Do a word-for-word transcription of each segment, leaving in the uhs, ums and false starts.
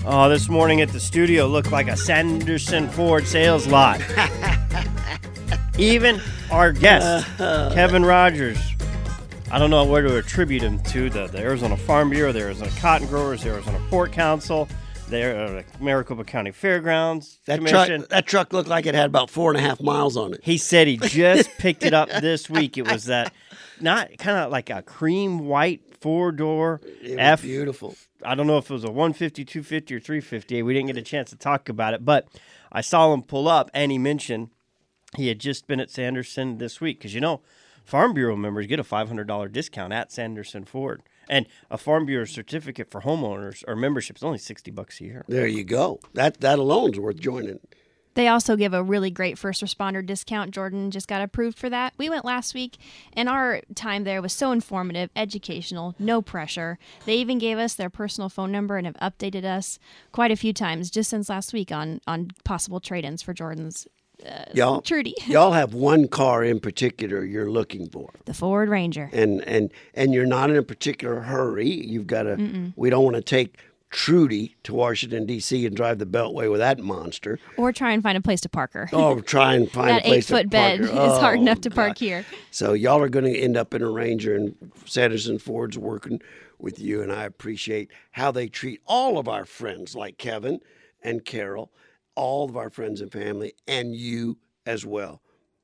Oh, this morning at the studio looked like a Sanderson Ford sales lot. Even our guest, Kevin Rogers, I don't know where to attribute him to, the, the Arizona Farm Bureau, the Arizona Cotton Growers, the Arizona Pork Council, the uh, Maricopa County Fairgrounds that Commission. Truck, that truck looked like it had about four and a half miles on it. He said he just picked it up this week. It was that, not kind of like a cream white four-door F. Beautiful. I don't know if it was a one fifty, two fifty, or three fifty. We didn't get a chance to talk about it, but I saw him pull up, and he mentioned he had just been at Sanderson this week. Because, you know, Farm Bureau members get a five hundred dollars discount at Sanderson Ford. And a Farm Bureau certificate for homeowners or membership is only sixty bucks a year. There you go. That that alone is worth joining. They also give a really great first responder discount. Jordan just got approved for that. We went last week, and our time there was so informative, educational, no pressure. They even gave us their personal phone number and have updated us quite a few times just since last week on, on possible trade-ins for Jordan's uh, y'all, Trudy. Y'all have one car in particular you're looking for. The Ford Ranger. And and and you're not in a particular hurry. You've got to, Mm-mm. we don't want to take Trudy to Washington, D C and drive the Beltway with that monster. Or try and find a place to park her. Oh, try and find that a place to park her. That eight-foot bed oh, is hard enough to God. park here. So y'all are going to end up in a Ranger, and Sanderson Ford's working with you, and I appreciate how they treat all of our friends like Kevin and Carol, all of our friends and family, and you as well.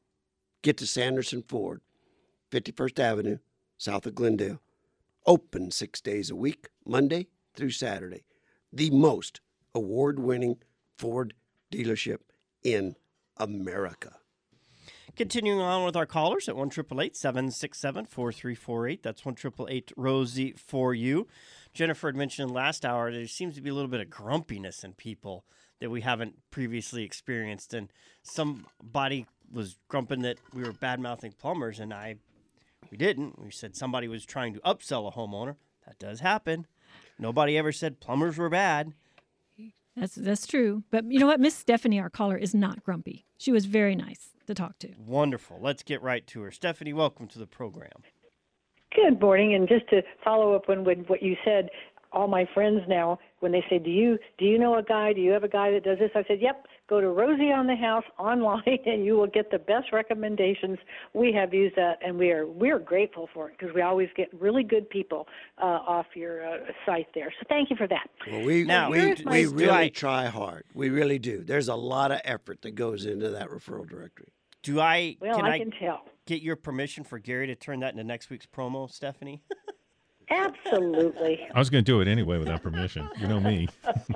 Get to Sanderson Ford, fifty-first Avenue, south of Glendale. Open six days a week, Monday through Saturday. The most award-winning Ford dealership in America. Continuing on with our callers at one eight eight eight, seven six seven, four three four eight. That's one eight eight eight, Rosie for you. Jennifer had mentioned last hour there seems to be a little bit of grumpiness in people that we haven't previously experienced. And somebody was grumping that we were bad-mouthing plumbers, and I we didn't. We said somebody was trying to upsell a homeowner. That does happen. Nobody ever said plumbers were bad. That's that's true. But you know what? Miss Stephanie, our caller, is not grumpy. She was very nice to talk to. Wonderful. Let's get right to her. Stephanie, welcome to the program. Good morning. And just to follow up on what you said, all my friends now, when they say, do you do you know a guy? Do you have a guy that does this? I said, yep, go to Rosie on the House online, and you will get the best recommendations. We have used that, and we are we are grateful for it because we always get really good people uh, off your uh, site there. So thank you for that. Well, we now, we, we really I, try hard. We really do. There's a lot of effort that goes into that referral directory. Do I? Well, can I, I can tell. Get your permission for Gary to turn that into next week's promo, Stephanie? Absolutely. I was going to do it anyway without permission. You know me.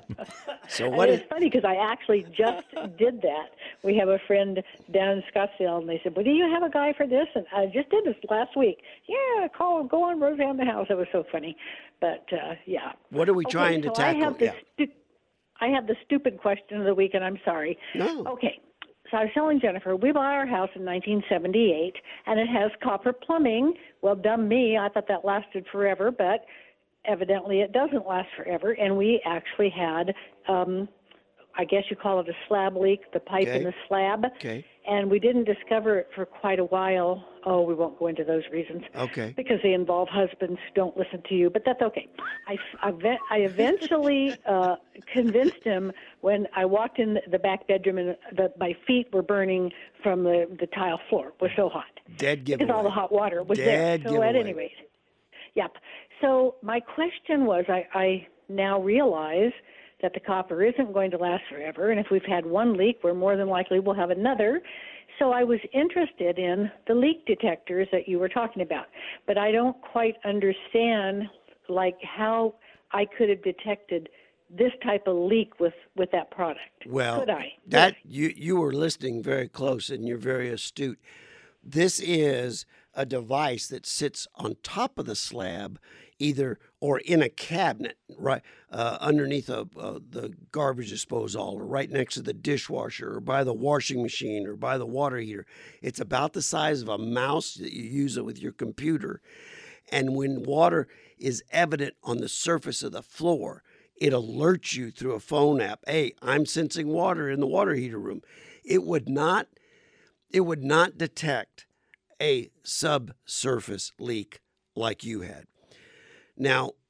So what? It's funny because I actually just did that. We have a friend down in Scottsdale, and they said, "Well, do you have a guy for this?" And I just did this last week. Yeah, call, go on Rosie on the House. It was so funny, but uh, yeah. What are we okay, trying to so tackle? I have, the yeah. stu- I have the stupid question of the week, and I'm sorry. No. Okay. So I was telling Jennifer, we bought our house in nineteen seventy-eight, and it has copper plumbing. Well, dumb me, I thought that lasted forever, but evidently it doesn't last forever. And we actually had, um, I guess you call it a slab leak, the pipe Okay. in the slab. Okay. And we didn't discover it for quite a while. Oh, we won't go into those reasons. Okay. Because they involve husbands who don't listen to you, but that's okay. I, I, I eventually uh, convinced him when I walked in the back bedroom and the, my feet were burning from the, the tile floor. It was so hot. Dead giveaway. Because all the hot water was Dead there. So at giveaway. any rate, yep. So my question was, I, I now realize that the copper isn't going to last forever, and if we've had one leak, we're more than likely we'll have another. So I was interested in the leak detectors that you were talking about, but I don't quite understand, like, how I could have detected this type of leak with, with that product. Well, could I? that you you were listening very close, and you're very astute. This is a device that sits on top of the slab, either or in a cabinet, right uh, underneath a, uh, the garbage disposal, or right next to the dishwasher, or by the washing machine, or by the water heater. It's about the size of a mouse that you use it with your computer. And when water is evident on the surface of the floor, it alerts you through a phone app. Hey, I'm sensing water in the water heater room. It would not, it would not detect a subsurface leak like you had. Now,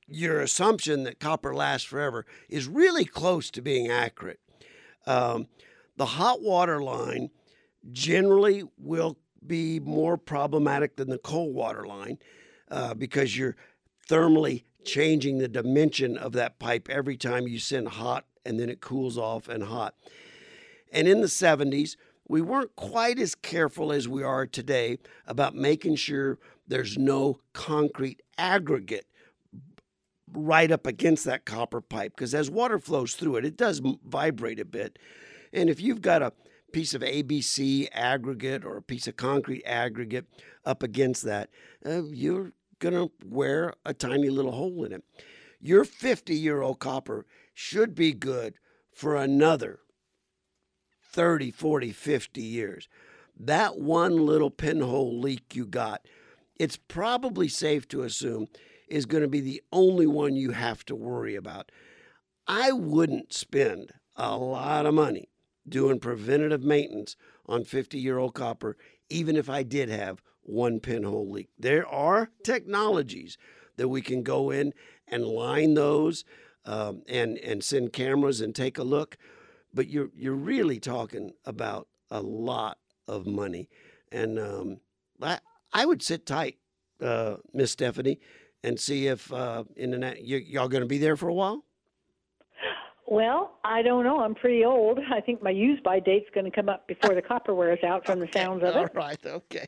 your assumption that copper lasts forever is really close to being accurate. Um, the hot water line generally will be more problematic than the cold water line uh, because you're thermally changing the dimension of that pipe every time you send hot, and then it cools off and hot. And in the seventies, we weren't quite as careful as we are today about making sure there's no concrete aggregate right up against that copper pipe, because as water flows through it, it does vibrate a bit. And if you've got a piece of A B C aggregate or a piece of concrete aggregate up against that, uh, you're going to wear a tiny little hole in it. Your fifty-year-old copper should be good for another thirty, forty, fifty years. That one little pinhole leak you got, it's probably safe to assume is going to be the only one you have to worry about. I wouldn't spend a lot of money doing preventative maintenance on fifty-year-old copper, even if I did have one pinhole leak. There are technologies that we can go in and line those um, and, and send cameras and take a look, but you're, you're really talking about a lot of money. And um, I, I would sit tight, uh, Miss Stephanie, and see if uh, in the net, y- y'all going to be there for a while? Well, I don't know. I'm pretty old. I think my use-by date's going to come up before the copper wears out from the sounds of it. All right, okay.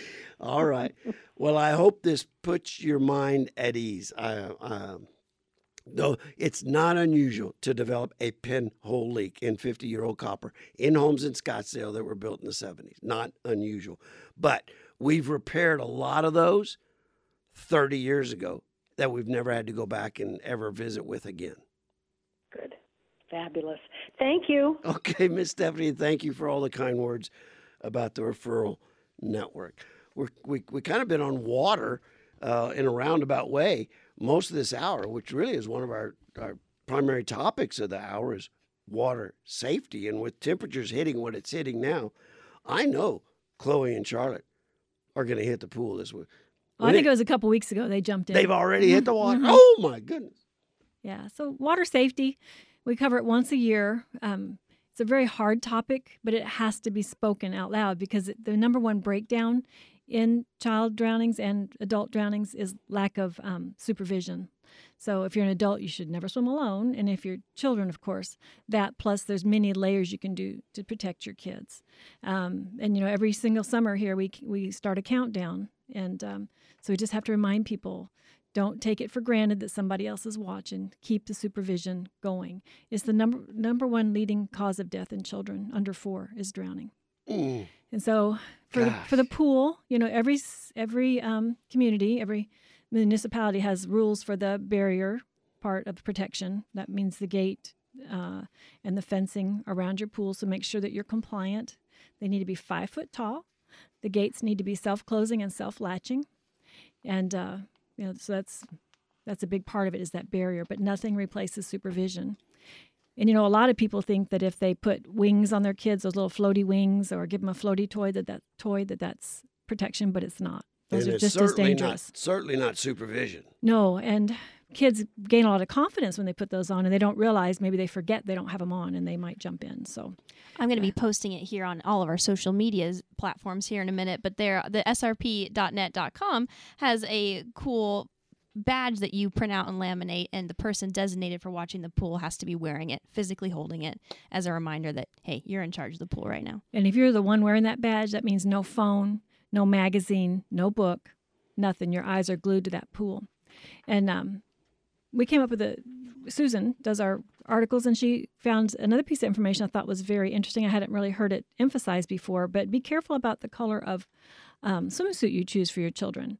All right. Well, I hope this puts your mind at ease. I, uh, though it's not unusual to develop a pinhole leak in fifty-year-old copper in homes in Scottsdale that were built in the seventies. Not unusual. But we've repaired a lot of those thirty years ago that we've never had to go back and ever visit with again. Good. Fabulous. Thank you. Okay, Miss Stephanie, thank you for all the kind words about the referral network. We're, we we kind of been on water uh, in a roundabout way most of this hour, which really is one of our, our primary topics of the hour is water safety. And with temperatures hitting what it's hitting now, I know Chloe and Charlotte are going to hit the pool this week. Well, I think it was a couple weeks ago they jumped in. They've already hit the water. Mhm. Oh, my goodness. Yeah, so water safety, we cover it once a year. Um, it's a very hard topic, but it has to be spoken out loud because it, the number one breakdown in child drownings and adult drownings is lack of um, supervision. So if you're an adult, you should never swim alone. And if you're children, of course, that plus there's many layers you can do to protect your kids. Um, and, you know, every single summer here, we we start a countdown. And um, so we just have to remind people, don't take it for granted that somebody else is watching. Keep the supervision going. It's the number number one leading cause of death in children under four is drowning. Mm. And so for the, for the pool, you know, every every um, community, every municipality has rules for the barrier part of protection. That means the gate uh, and the fencing around your pool. So make sure that you're compliant. They need to be five foot tall. The gates need to be self-closing and self-latching. And, uh, you know, so that's that's a big part of it is that barrier. But nothing replaces supervision. And, you know, a lot of people think that if they put wings on their kids, those little floaty wings, or give them a floaty toy, that that toy, that that's protection, but it's not. Those and are it's just as certainly dangerous. Not, certainly not supervision. No, and kids gain a lot of confidence when they put those on, and they don't realize, maybe they forget they don't have them on, and they might jump in. So I'm going to be posting it here on all of our social media platforms here in a minute, but there, the S R P dot net dot com has a cool badge that you print out and laminate, and the person designated for watching the pool has to be wearing it, physically holding it as a reminder that, hey, you're in charge of the pool right now. And if you're the one wearing that badge, that means no phone, no magazine, no book, nothing. Your eyes are glued to that pool. And um, we came up with a, Susan does our articles, and she found another piece of information I thought was very interesting. I hadn't really heard it emphasized before, but be careful about the color of um, swimsuit you choose for your children.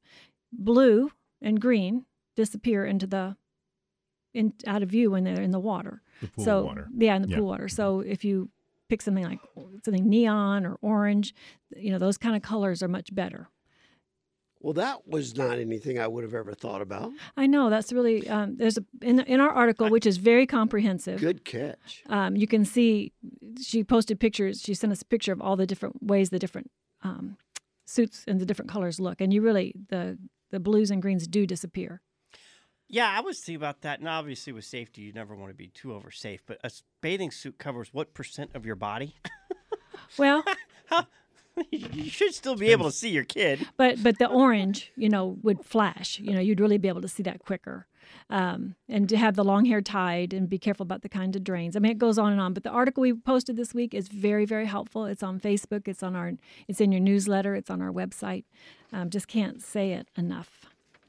Blue and green disappear into the in out of view when they're in the water. The pool so, water. Yeah, in the Yeah. pool water. So if you pick something like something neon or orange, you know, those kind of colors are much better. Well, that was not anything I would have ever thought about. I know that's really um, there's a in in our article, which is very comprehensive. Good catch. Um, you can see she posted pictures. She sent us a picture of all the different ways the different um, suits and the different colors look, and you really the the blues and greens do disappear. Yeah, I was thinking about that. And obviously, with safety, you never want to be too over safe. But a bathing suit covers what percent of your body? Well, How? You should still be able to see your kid. but but the orange, you know, would flash. You know, you'd really be able to see that quicker. Um, and to have the long hair tied and be careful about the kind of drains. I mean, it goes on and on. But the article we posted this week is very, very helpful. It's on Facebook. It's on our. It's in your newsletter. It's on our website. Um, just can't say it enough.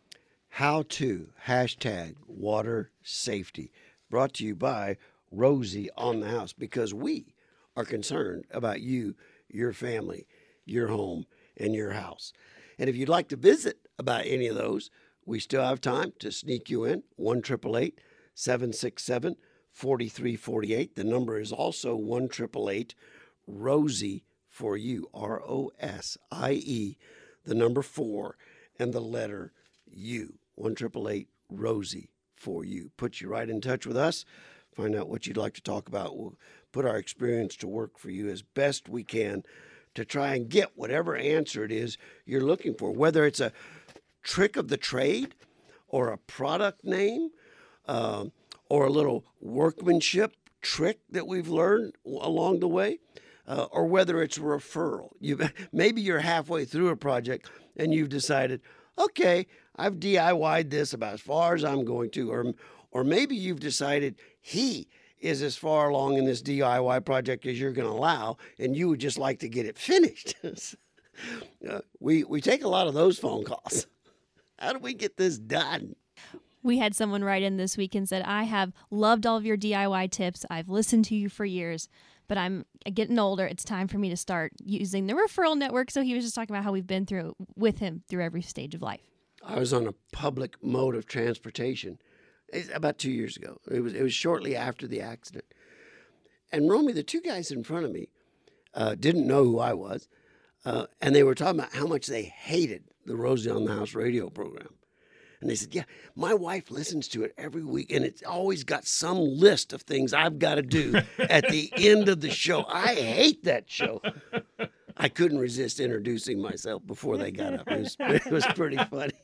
How to hashtag water safety. Brought to you by Rosie on the House, because we are concerned about you, your family, your home, and your house. And if you'd like to visit about any of those, we still have time to sneak you in. one eight eight eight, seven six seven, four three four eight. The number is also one eight eight eight, Rosie for you, R O S I E, the number four, and the letter U. one eight eight eight, Rosie for you. Put you right in touch with us. Find out what you'd like to talk about. We'll put our experience to work for you as best we can to try and get whatever answer it is you're looking for, whether it's a trick of the trade or a product name um, or a little workmanship trick that we've learned along the way, uh, or whether it's a referral. You, maybe you're halfway through a project and you've decided, okay, I've D I Y'd this about as far as I'm going to, or, or maybe you've decided he is as far along in this D I Y project as you're going to allow, and you would just like to get it finished. uh, we, we take a lot of those phone calls. How do we get this done? We had someone write in this week and said, I have loved all of your D I Y tips. I've listened to you for years, but I'm getting older. It's time for me to start using the referral network. So he was just talking about how we've been through with him through every stage of life. I was on a public mode of transportation about two years ago. It was it was shortly after the accident. And Romy, the two guys in front of me uh, didn't know who I was, uh, and they were talking about how much they hated the Rosie on the House radio program. And they said, yeah, my wife listens to it every week, and it's always got some list of things I've got to do at the end of the show. I hate that show. I couldn't resist introducing myself before they got up. It was, it was pretty funny.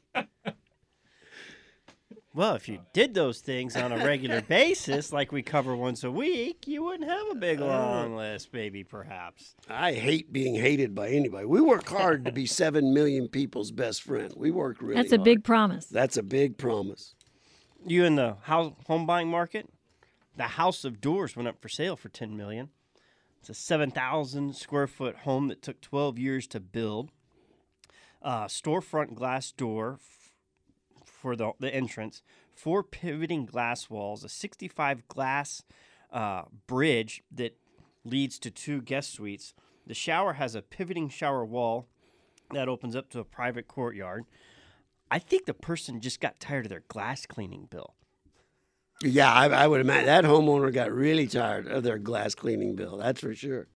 Well, if you did those things on a regular basis, like we cover once a week, you wouldn't have a big, long list, maybe, perhaps. I hate being hated by anybody. We work hard to be seven million people's best friend. We work really hard. That's a big promise. That's a big promise. You in the house, home buying market? The House of Doors went up for sale for ten million dollars. It's a seven thousand square foot home that took twelve years to build. Uh, storefront glass door for the, the entrance, four pivoting glass walls, a sixty-five glass uh, bridge that leads to two guest suites. The shower has a pivoting shower wall that opens up to a private courtyard. I think the person just got tired of their glass cleaning bill. Yeah, I, I would imagine that homeowner got really tired of their glass cleaning bill. That's for sure.